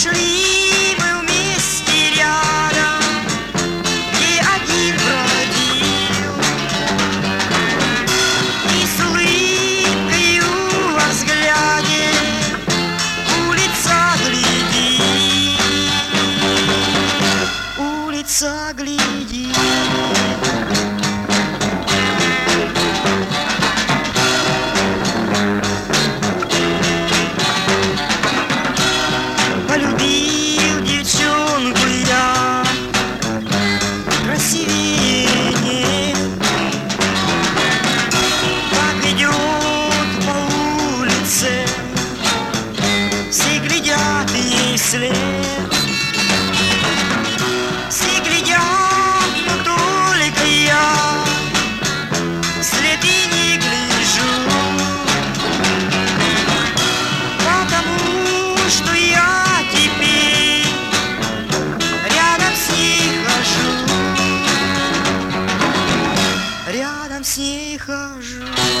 Шли мы вместе рядом, где один бродил, и с улыбкою во взгляде улица глядит, улица глядит. Полюбил девчонку я, красивее нет. Как идет по улице, все глядят ей вслед. Все глядят, но только я вслед и не гляжу, потому что я теперь рядом с ней хожу, рядом с ней хожу.